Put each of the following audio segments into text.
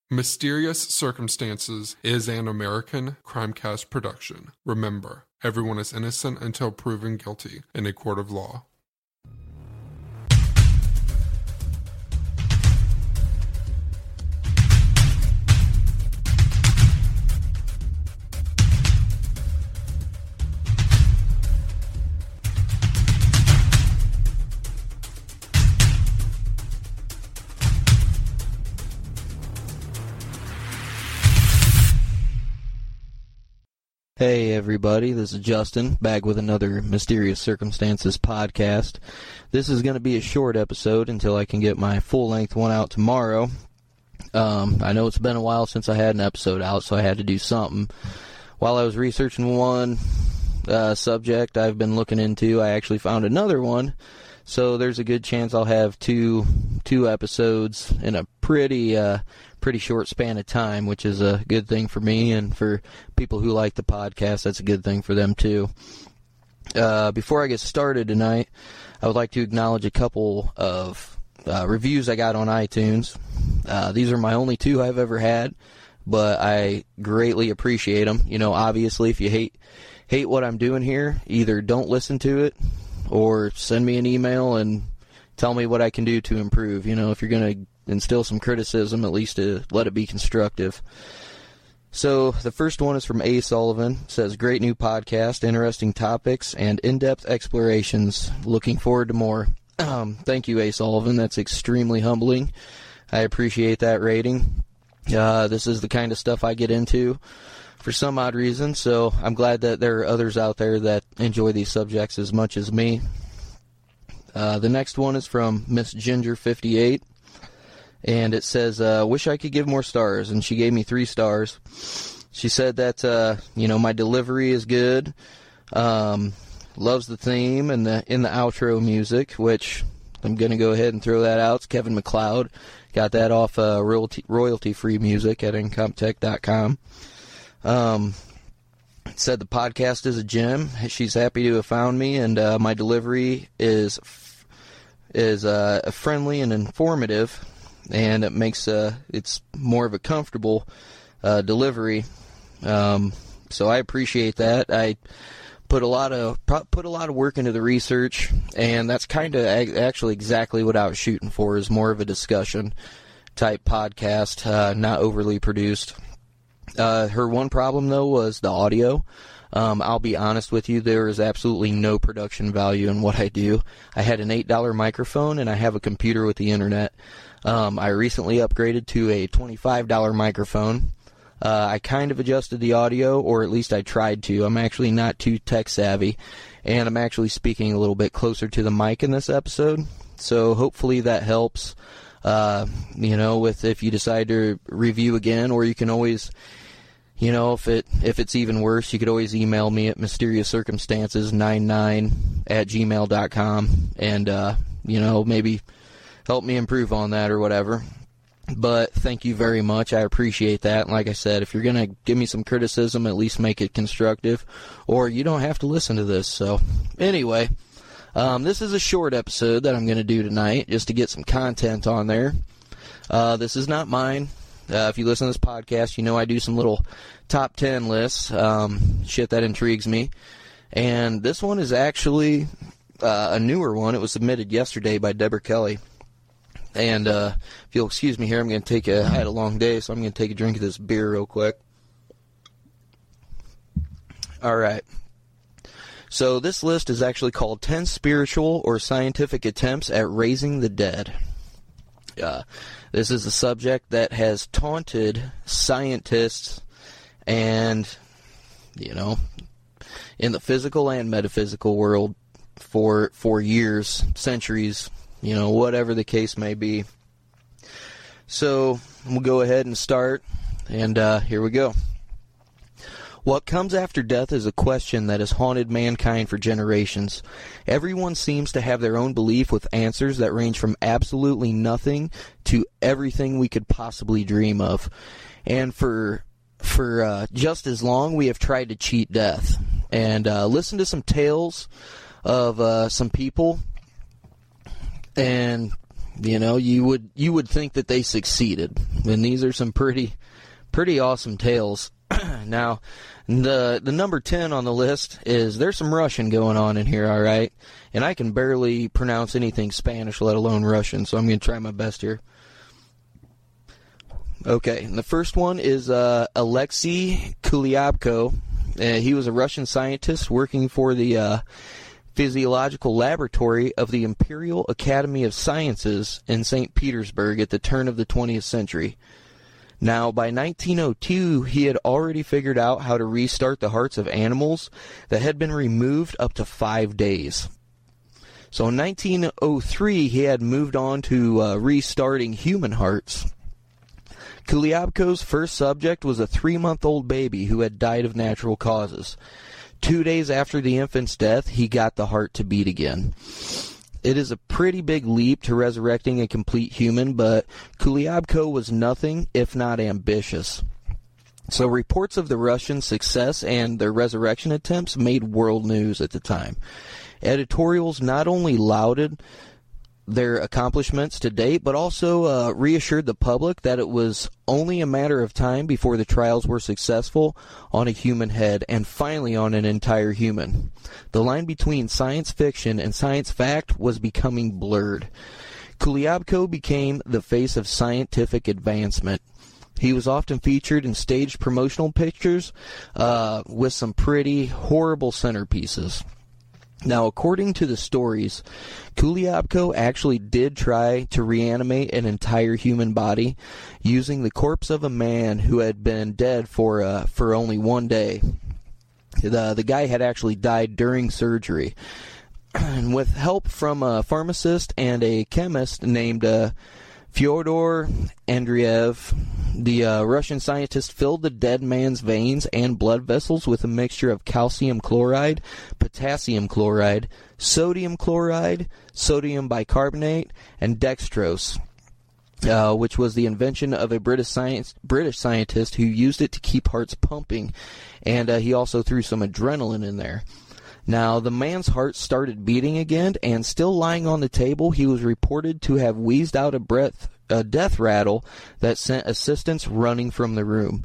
Mysterious Circumstances is an American Crimecast production. Remember, everyone is innocent until proven guilty in a court of law. Hey everybody, this is Justin, back with another Mysterious Circumstances podcast. This is going to be a short episode until I can get my full-length one out tomorrow. I know it's been a while since I had an episode out, so I had to do something. While I was researching one subject I've been looking into, I actually found another one. So there's a good chance I'll have two episodes in a pretty short span of time, which is a good thing for me, and for people who like the podcast, that's a good thing for them too. Before I get started tonight, I would like to acknowledge a couple of reviews I got on iTunes. These are my only two I've ever had, but I greatly appreciate them. You know, obviously, if you hate what I'm doing here, either don't listen to it or send me an email and tell me what I can do to improve. You know, if you're going to instill some criticism, at least to let it be constructive. So the first one is from A. Sullivan. It says, great new podcast, interesting topics, and in-depth explorations. Looking forward to more. Thank you, A. Sullivan. That's extremely humbling. I appreciate that rating. This is the kind of stuff I get into for some odd reason, so I'm glad that there are others out there that enjoy these subjects as much as me. The next one is from Miss Ginger58, and it says, wish I could give more stars, and she gave me 3 stars. She said that, my delivery is good, loves the theme and in the outro music, which I'm going to go ahead and throw that out. It's Kevin MacLeod. Got that off royalty-free music at Incompetech.com. Said the podcast is a gem. She's happy to have found me, and my delivery is friendly and informative, and it makes it's more of a comfortable delivery. So I appreciate that. I put a lot of work into the research, and that's kind of actually exactly what I was shooting for, is more of a discussion type podcast, not overly produced. Her one problem, though, was the audio. I'll be honest with you, there is absolutely no production value in what I do. I had an $8 microphone, and I have a computer with the internet. I recently upgraded to a $25 microphone. I kind of adjusted the audio, or at least I tried to. I'm actually not too tech savvy, and I'm actually speaking a little bit closer to the mic in this episode. So hopefully that helps. With if you decide to review again, or you can always, if it's even worse, you could always email me at mysteriouscircumstances99@gmail.com, and maybe help me improve on that or whatever. But thank you very much. I appreciate that. And like I said, if you're going to give me some criticism, at least make it constructive, or you don't have to listen to this. So anyway, this is a short episode that I'm going to do tonight, just to get some content on there. This is not mine. If you listen to this podcast, you know I do some little top 10 lists, shit that intrigues me. And this one is actually a newer one. It was submitted yesterday by Deborah Kelly. And if you'll excuse me here, I had a long day, so I'm going to take a drink of this beer real quick. All right. So this list is actually called 10 Spiritual or Scientific Attempts at Raising the Dead. This is a subject that has taunted scientists and, in the physical and metaphysical world for years, centuries, whatever the case may be. So we'll go ahead and start, and here we go. What comes after death is a question that has haunted mankind for generations. Everyone seems to have their own belief, with answers that range from absolutely nothing to everything we could possibly dream of. And for just as long, we have tried to cheat death. And listen to some tales of some people, and You know, you would think that they succeeded. And these are some pretty awesome tales. Now, the number 10 on the list is, there's some Russian going on in here, all right? And I can barely pronounce anything Spanish, let alone Russian, so I'm going to try my best here. Okay, and the first one is Alexei Kulyabko. He was a Russian scientist working for the Physiological Laboratory of the Imperial Academy of Sciences in St. Petersburg at the turn of the 20th century. Now, by 1902, he had already figured out how to restart the hearts of animals that had been removed up to 5 days. So in 1903, he had moved on to restarting human hearts. Kulyabko's first subject was a 3-month-old baby who had died of natural causes. 2 days after the infant's death, he got the heart to beat again. It is a pretty big leap to resurrecting a complete human, but Kulyabko was nothing if not ambitious. So reports of the Russian success and their resurrection attempts made world news at the time. Editorials not only lauded their accomplishments to date, but also reassured the public that it was only a matter of time before the trials were successful on a human head, and finally on an entire human. The line between science fiction and science fact was becoming blurred. Kulyabko became the face of scientific advancement. He was often featured in staged promotional pictures with some pretty horrible centerpieces. Now, according to the stories, Kulyabko actually did try to reanimate an entire human body using the corpse of a man who had been dead for only 1 day. The guy had actually died during surgery. And with help from a pharmacist and a chemist named Fyodor Andreev, the Russian scientist filled the dead man's veins and blood vessels with a mixture of calcium chloride, potassium chloride, sodium chloride, sodium bicarbonate, and dextrose, which was the invention of a British scientist who used it to keep hearts pumping, and he also threw some adrenaline in there. Now, the man's heart started beating again, and still lying on the table, he was reported to have wheezed out a death rattle that sent assistants running from the room.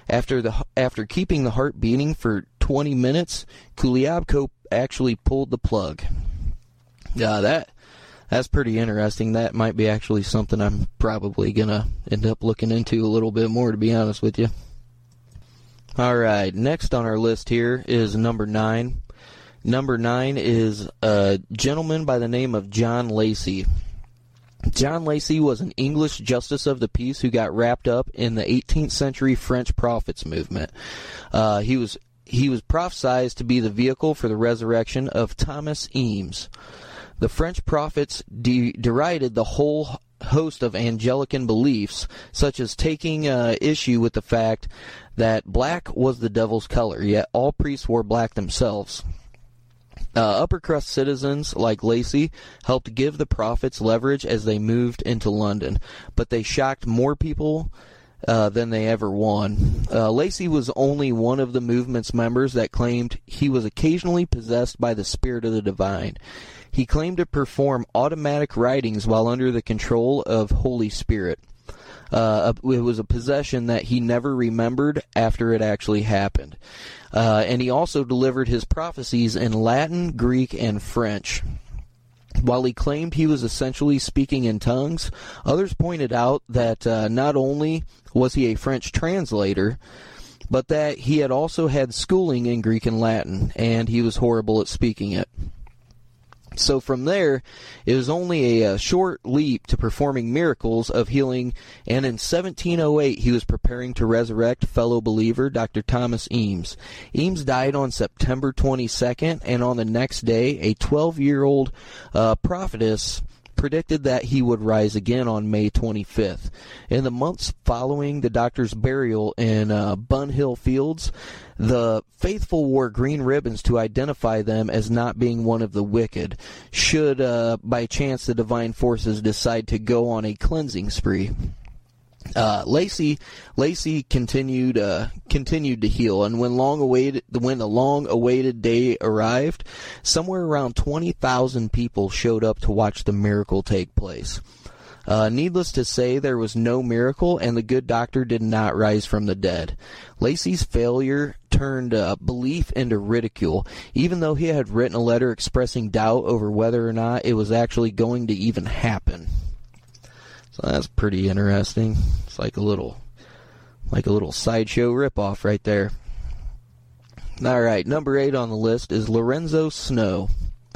After keeping the heart beating for 20 minutes, Kulyabko actually pulled the plug. That's pretty interesting. That might be actually something I'm probably going to end up looking into a little bit more, to be honest with you. Alright, next on our list here is number 9. Number 9 is a gentleman by the name of John Lacy. John Lacy was an English justice of the peace who got wrapped up in the 18th century French prophets movement. He was prophesied to be the vehicle for the resurrection of Thomas Eames. The French prophets derided the whole host of Anglican beliefs, such as taking issue with the fact that black was the devil's color, yet all priests wore black themselves. Upper crust citizens like Lacy helped give the prophets leverage as they moved into London, but they shocked more people than they ever won. Lacy was only one of the movement's members that claimed he was occasionally possessed by the spirit of the divine. He claimed to perform automatic writings while under the control of Holy Spirit. It was a possession that he never remembered after it actually happened. And he also delivered his prophecies in Latin, Greek, and French. While he claimed he was essentially speaking in tongues, others pointed out that not only was he a French translator, but that he had also had schooling in Greek and Latin, and he was horrible at speaking it. So from there, it was only a short leap to performing miracles of healing, and in 1708 he was preparing to resurrect fellow believer Dr. Thomas Eames. Eames died on September 22nd, and on the next day, a 12-year-old prophetess predicted that he would rise again on May 25th. In the months following the doctor's burial in Bunhill Fields, the faithful wore green ribbons to identify them as not being one of the wicked, should by chance the divine forces decide to go on a cleansing spree. Lacy continued to heal, and when the long-awaited day arrived, somewhere around 20,000 people showed up to watch the miracle take place. Needless to say, there was no miracle, and the good doctor did not rise from the dead. Lacey's failure turned belief into ridicule, even though he had written a letter expressing doubt over whether or not it was actually going to even happen. So that's pretty interesting. It's like a little sideshow ripoff right there. All right, number 8 on the list is Lorenzo Snow.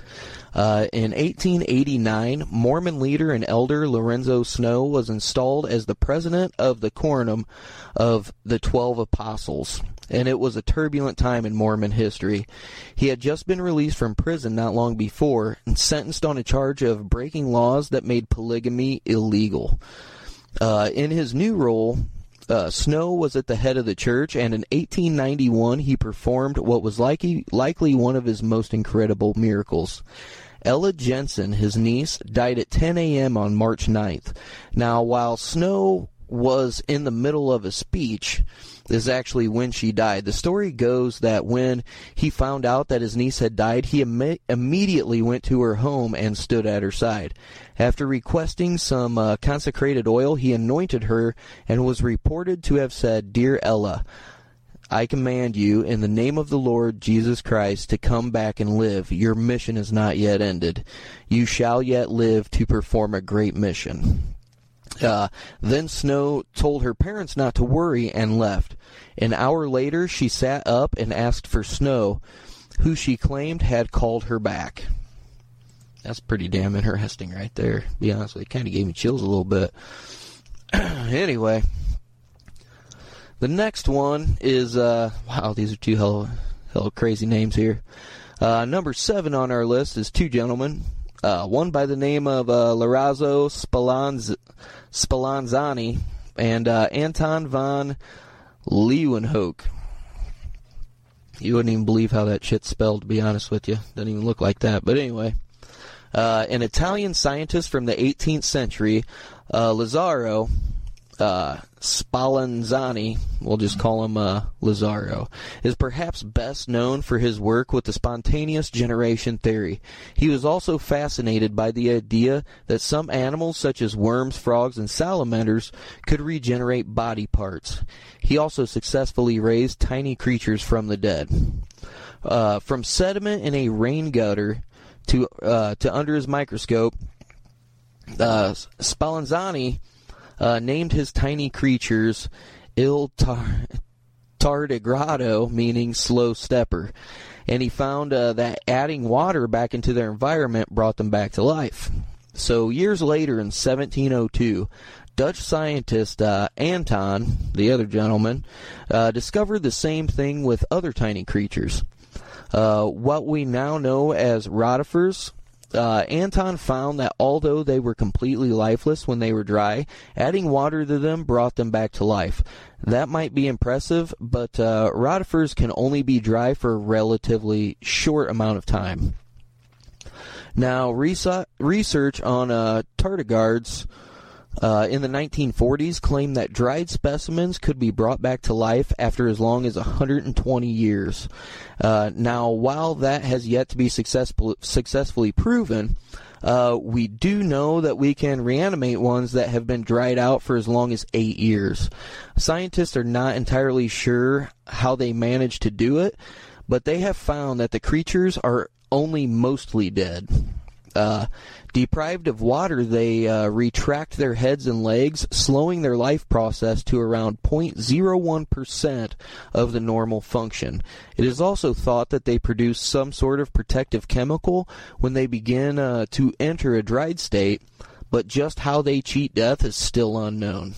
In 1889, Mormon leader and elder Lorenzo Snow was installed as the president of the Quorum of the 12 Apostles, and it was a turbulent time in Mormon history. He had just been released from prison not long before and sentenced on a charge of breaking laws that made polygamy illegal. In his new role, Snow was at the head of the church, and in 1891 he performed what was likely one of his most incredible miracles. Ella Jensen, his niece, died at 10 a.m. on March 9th. Now, while Snow was in the middle of a speech, is actually when she died. The story goes that when he found out that his niece had died, he immediately went to her home and stood at her side. After requesting some consecrated oil, he anointed her and was reported to have said, "Dear Ella, I command you, in the name of the Lord Jesus Christ, to come back and live. Your mission is not yet ended. You shall yet live to perform a great mission." Then Snow told her parents not to worry and left. An hour later, she sat up and asked for Snow, who she claimed had called her back. That's pretty damn interesting right there. To be honest with you, it kind of gave me chills a little bit. Anyway, the next one is, wow, these are two hell crazy names here. Number 7 on our list is two gentlemen. One by the name of Lorenzo Spallanzani and Anton von Leeuwenhoek. You wouldn't even believe how that shit's spelled, to be honest with you. Doesn't even look like that. But anyway, an Italian scientist from the 18th century, Lazzaro Spallanzani, we'll just call him Lazzaro, is perhaps best known for his work with the spontaneous generation theory. He was also fascinated by the idea that some animals, such as worms, frogs, and salamanders, could regenerate body parts. He also successfully raised tiny creatures from the dead. From sediment in a rain gutter to under his microscope, Spallanzani named his tiny creatures Il Tardigrado, meaning slow stepper, and he found that adding water back into their environment brought them back to life. So years later, in 1702, Dutch scientist Anton, the other gentleman, discovered the same thing with other tiny creatures. What we now know as rotifers. Anton found that although they were completely lifeless when they were dry, adding water to them brought them back to life. That might be impressive, but rotifers can only be dry for a relatively short amount of time. Now, research on tardigrades in the 1940s claimed that dried specimens could be brought back to life after as long as 120 years. Now, while that has yet to be successfully proven, we do know that we can reanimate ones that have been dried out for as long as 8 years. Scientists are not entirely sure how they managed to do it, but they have found that the creatures are only mostly dead. Deprived of water, they retract their heads and legs, slowing their life process to around 0.01% of the normal function. It is also thought that they produce some sort of protective chemical when they begin to enter a dried state, but just how they cheat death is still unknown.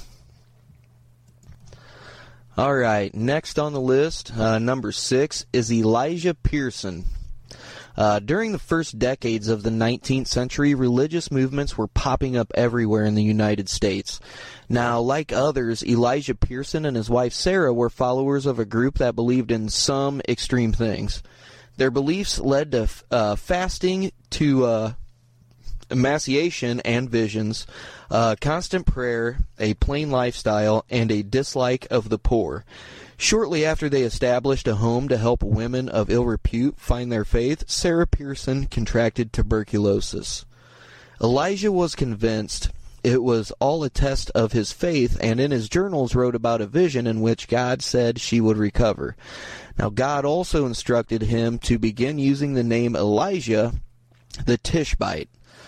All right, next on the list, number 6, is Elijah Pearson. During the first decades of the 19th century, religious movements were popping up everywhere in the United States. Now, like others, Elijah Pearson and his wife Sarah were followers of a group that believed in some extreme things. Their beliefs led to fasting, to emaciation and visions, constant prayer, a plain lifestyle, and a dislike of the poor. Shortly after they established a home to help women of ill repute find their faith, Sarah Pearson contracted tuberculosis. Elijah was convinced It was all a test of his faith, and in his journals wrote about a vision in which God said she would recover. Now, God also instructed him to begin using the name Elijah the Tishbite.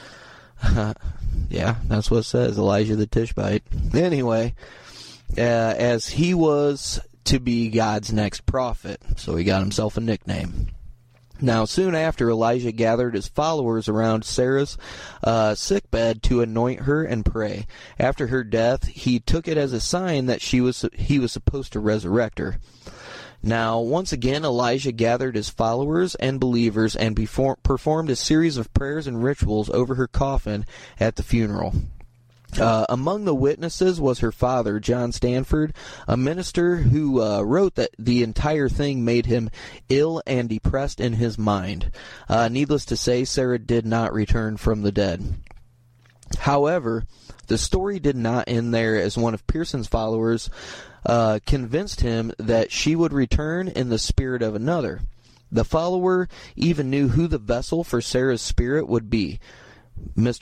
Yeah, that's what it says, Elijah the Tishbite. Anyway, as he was to be God's next prophet, so he got himself a nickname. Now, soon after, Elijah gathered his followers around Sarah's sickbed to anoint her and pray. After her death, he took it as a sign that he was supposed to resurrect her. Now, once again, Elijah gathered his followers and believers and performed a series of prayers and rituals over her coffin at the funeral. Among the witnesses was her father, John Stanford, a minister who wrote that the entire thing made him ill and depressed in his mind. Needless to say, Sarah did not return from the dead. However, the story did not end there, as one of Pearson's followers convinced him that she would return in the spirit of another. The follower even knew who the vessel for Sarah's spirit would be. Miss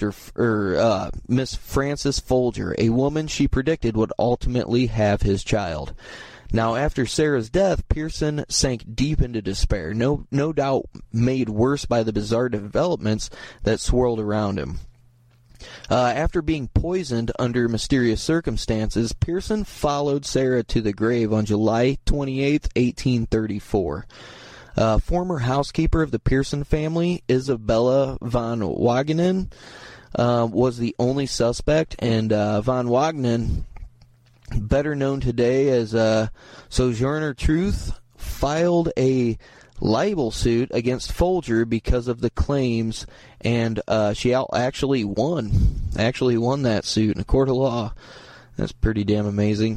Frances Folger, a woman she predicted would ultimately have his child. Now, after Sarah's death, Pearson sank deep into despair, no doubt made worse by the bizarre developments that swirled around him. After being poisoned under mysterious circumstances, Pearson followed Sarah to the grave on July 28, 1834. Former housekeeper of the Pearson family, Isabella von Wagenen, was the only suspect, and von Wagenen, better known today as Sojourner Truth, filed a libel suit against Folger because of the claims, and she actually won that suit in a court of law. That's pretty damn amazing.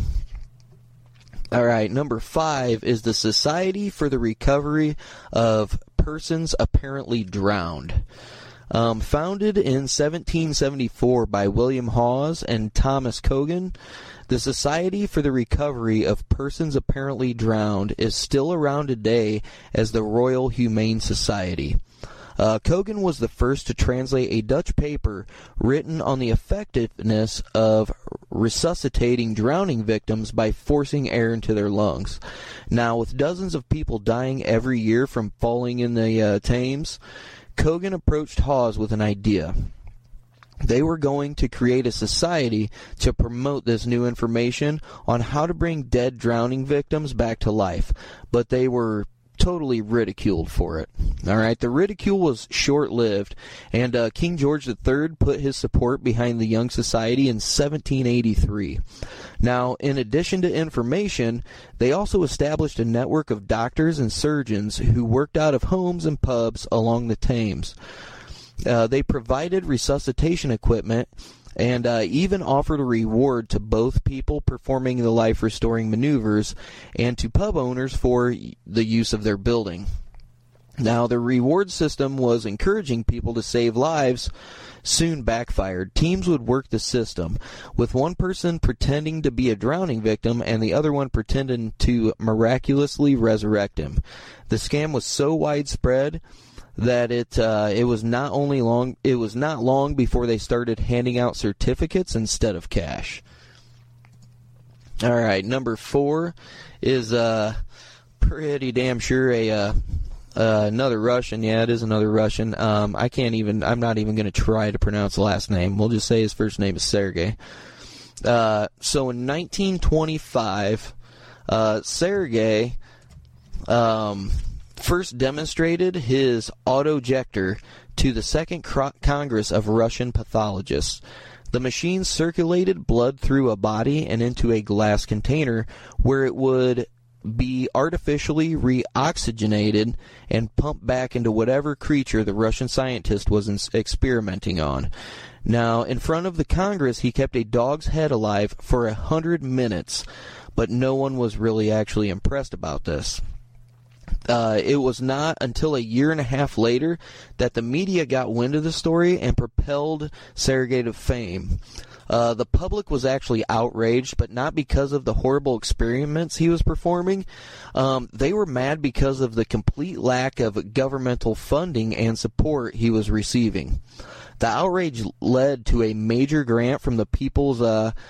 All right, number 5 is the Society for the Recovery of Persons Apparently Drowned. Founded in 1774 by William Hawes and Thomas Cogan, the Society for the Recovery of Persons Apparently Drowned is still around today as the Royal Humane Society. Cogan was the first to translate a Dutch paper written on the effectiveness of resuscitating drowning victims by forcing air into their lungs. Now, with dozens of people dying every year from falling in the Thames, Cogan approached Hawes with an idea. They were going to create a society to promote this new information on how to bring dead drowning victims back to life, but they were totally ridiculed for it. All right, the ridicule was short-lived, and King George III put his support behind the Young Society in 1783. Now, in addition to information, they also established a network of doctors and surgeons who worked out of homes and pubs along the Thames. They provided resuscitation equipment and even offered a reward to both people performing the life-restoring maneuvers and to pub owners for the use of their building. Now, the reward system was encouraging people to save lives soon backfired. Teams would work the system, with one person pretending to be a drowning victim and the other one pretending to miraculously resurrect him. The scam was so widespread that it was not long before they started handing out certificates instead of cash. All right, number 4 is pretty damn sure another Russian. Yeah, it is another Russian. I'm not even going to try to pronounce the last name. We'll just say his first name is Sergei. So in 1925, Sergei first demonstrated his autojector to the Second Congress of Russian Pathologists. The machine circulated blood through a body and into a glass container where it would be artificially reoxygenated and pumped back into whatever creature the Russian scientist was experimenting on. Now, in front of the Congress, he kept a dog's head alive for 100 minutes, but no one was really actually impressed about this. It was not until a year and a half later that the media got wind of the story and propelled Sergei to fame. The public was actually outraged, but not because of the horrible experiments he was performing. They were mad because of the complete lack of governmental funding and support he was receiving. The outrage led to a major grant from the People's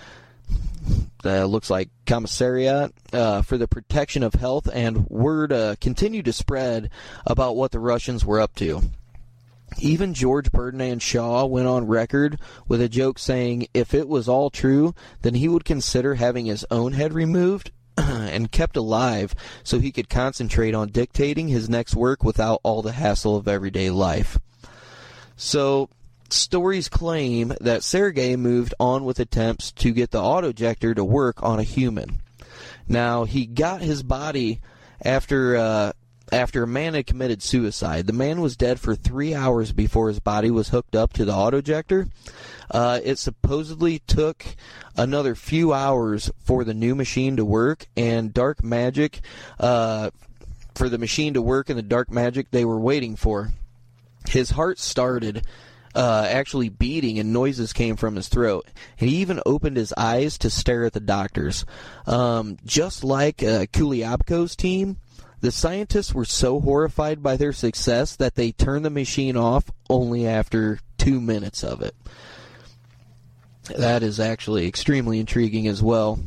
looks like Commissariat for the Protection of Health, and word continued to spread about what the Russians were up to. Even George Ferdinand Shaw went on record with a joke saying if it was all true, then he would consider having his own head removed and kept alive so he could concentrate on dictating his next work without all the hassle of everyday life. So, stories claim that Sergei moved on with attempts to get the autojector to work on a human. Now, he got his body after a man had committed suicide. The man was dead for 3 hours before his body was hooked up to the autojector. It supposedly took another few hours for the new machine to work, and dark magic, for the machine to work and the dark magic they were waiting for. His heart started actually beating, and noises came from his throat. He even opened his eyes to stare at the doctors. Just like Kuliabko's team, the scientists were so horrified by their success that they turned the machine off only after 2 minutes of it. That is actually extremely intriguing as well.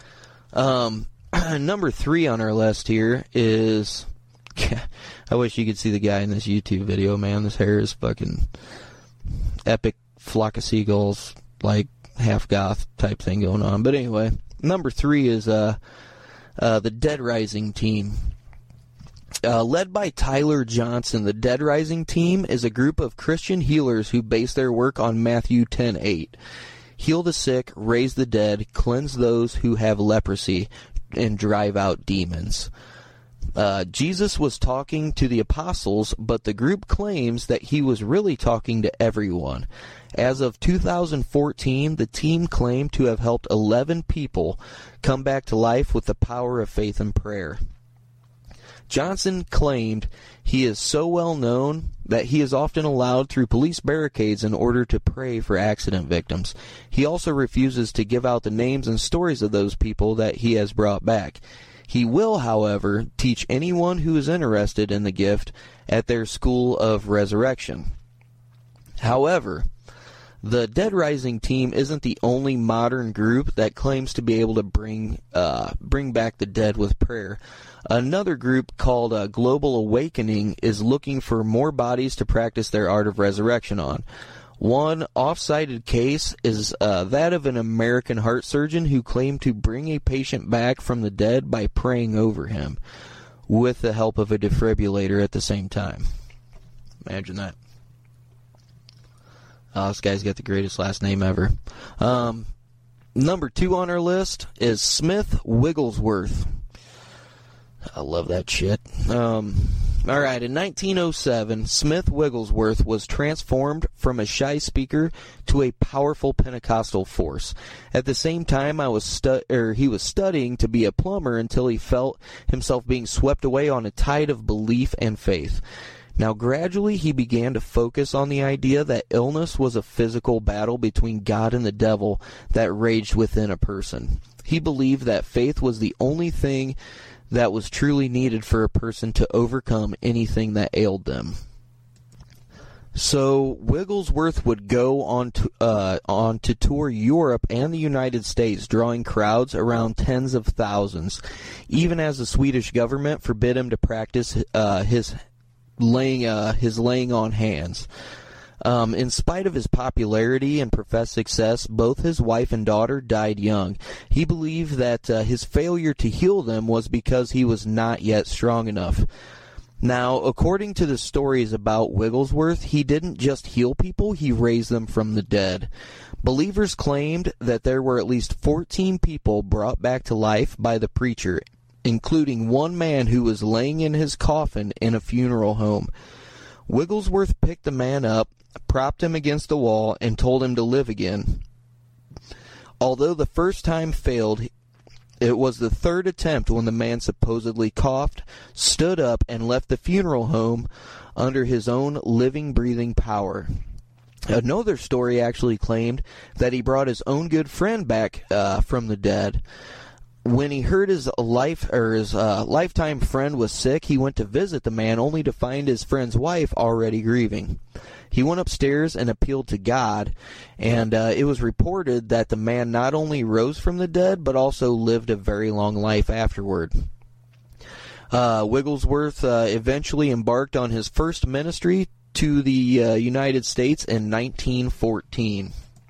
Number 3 on our list here is... I wish you could see the guy in this YouTube video, man. This hair is fucking epic flock of seagulls, like half goth type thing going on. But anyway, number 3 is the Dead Rising team. Led by Tyler Johnson, the Dead Rising team is a group of Christian healers who base their work on Matthew 10:8. Heal the sick, raise the dead, cleanse those who have leprosy, and drive out demons. Jesus was talking to the apostles, but the group claims that he was really talking to everyone. As of 2014, the team claimed to have helped 11 people come back to life with the power of faith and prayer. Johnson claimed he is so well known that he is often allowed through police barricades in order to pray for accident victims. He also refuses to give out the names and stories of those people that he has brought back. He will, however, teach anyone who is interested in the gift at their School of Resurrection. However, the Dead Rising team isn't the only modern group that claims to be able to bring back the dead with prayer. Another group called Global Awakening is looking for more bodies to practice their art of resurrection on. One off-cited case is that of an American heart surgeon who claimed to bring a patient back from the dead by praying over him, with the help of a defibrillator at the same time. Imagine that. This guy's got the greatest last name ever. Number 2 on our list is Smith Wigglesworth. I love that shit. Alright, in 1907, Smith Wigglesworth was transformed from a shy speaker to a powerful Pentecostal force. At the same time, he was studying to be a plumber until he felt himself being swept away on a tide of belief and faith. Now, gradually, he began to focus on the idea that illness was a physical battle between God and the devil that raged within a person. He believed that faith was the only thing that was truly needed for a person to overcome anything that ailed them. So Wigglesworth would go on to tour Europe and the United States, drawing crowds around tens of thousands, even as the Swedish government forbid him to practice his laying on hands. In spite of his popularity and professed success, both his wife and daughter died young. He believed that his failure to heal them was because he was not yet strong enough. Now, according to the stories about Wigglesworth, he didn't just heal people, he raised them from the dead. Believers claimed that there were at least 14 people brought back to life by the preacher, including one man who was laying in his coffin in a funeral home. Wigglesworth picked the man up, propped him against the wall, and told him to live again. Although the first time failed, it was the third attempt when the man supposedly coughed, stood up, and left the funeral home under his own living, breathing power. Another story actually claimed that he brought his own good friend back from the dead. When he heard his lifetime friend was sick, he went to visit the man only to find his friend's wife already grieving. He went upstairs and appealed to God, and it was reported that the man not only rose from the dead, but also lived a very long life afterward. Wigglesworth eventually embarked on his first ministry to the United States in 1914.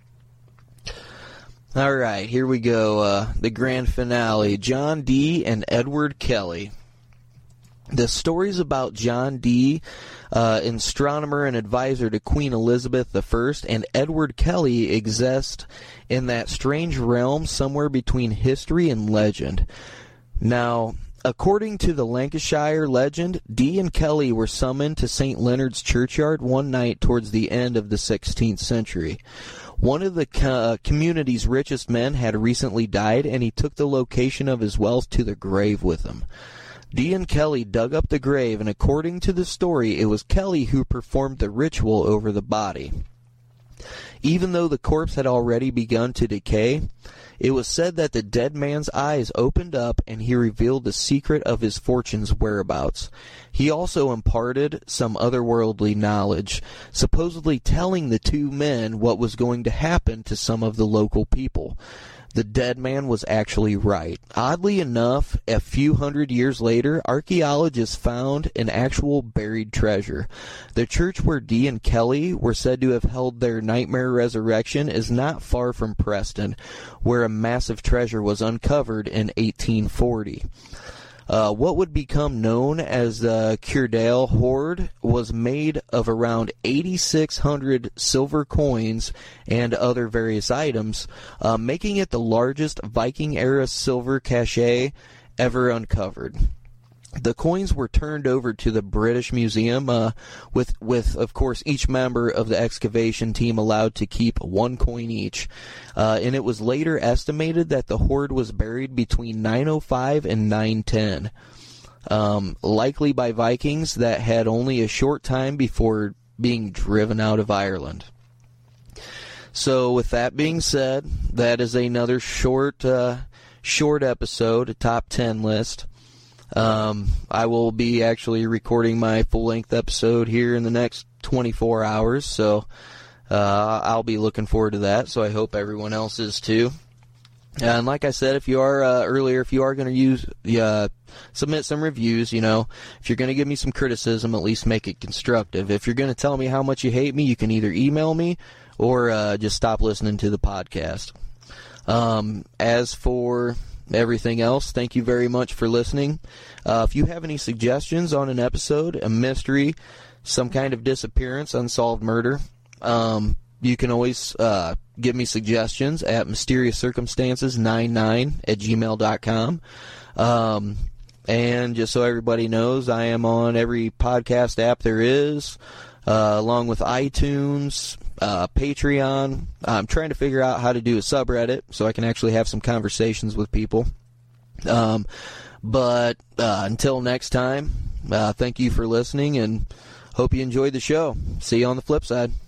All right, here we go. The grand finale, John Dee and Edward Kelly. The stories about John Dee, astronomer and advisor to Queen Elizabeth I, and Edward Kelly exist in that strange realm somewhere between history and legend. Now, according to the Lancashire legend, Dee and Kelly were summoned to St. Leonard's Churchyard one night towards the end of the 16th century. One of the community's richest men had recently died, and he took the location of his wealth to the grave with him. Dee and Kelly dug up the grave, and according to the story, it was Kelly who performed the ritual over the body. Even though the corpse had already begun to decay, it was said that the dead man's eyes opened up and he revealed the secret of his fortune's whereabouts. He also imparted some otherworldly knowledge, supposedly telling the two men what was going to happen to some of the local people. The dead man was actually right. Oddly enough, a few hundred years later, archaeologists found an actual buried treasure. The church where Dee and Kelly were said to have held their nightmare resurrection is not far from Preston, where a massive treasure was uncovered in 1840. What would become known as the Curedale Hoard was made of around 8,600 silver coins and other various items, making it the largest Viking-era silver cachet ever uncovered. The coins were turned over to the British Museum, with of course, each member of the excavation team allowed to keep one coin each. And it was later estimated that the hoard was buried between 905 and 910, likely by Vikings that had only a short time before being driven out of Ireland. So, with that being said, that is another short episode, a top 10 list. I will be actually recording my full-length episode here in the next 24 hours, so I'll be looking forward to that, so I hope everyone else is too. And like I said, if you are going to submit some reviews, if you're going to give me some criticism, at least make it constructive. If you're going to tell me how much you hate me, you can either email me or just stop listening to the podcast. As for everything else, thank you very much for listening. If you have any suggestions on an episode, a mystery, some kind of disappearance, unsolved murder, you can always give me suggestions at mysteriouscircumstances99@gmail.com. And just so everybody knows, I am on every podcast app there is, along with iTunes, Patreon. I'm trying to figure out how to do a subreddit so I can actually have some conversations with people. But until next time, thank you for listening and hope you enjoyed the show. See you on the flip side.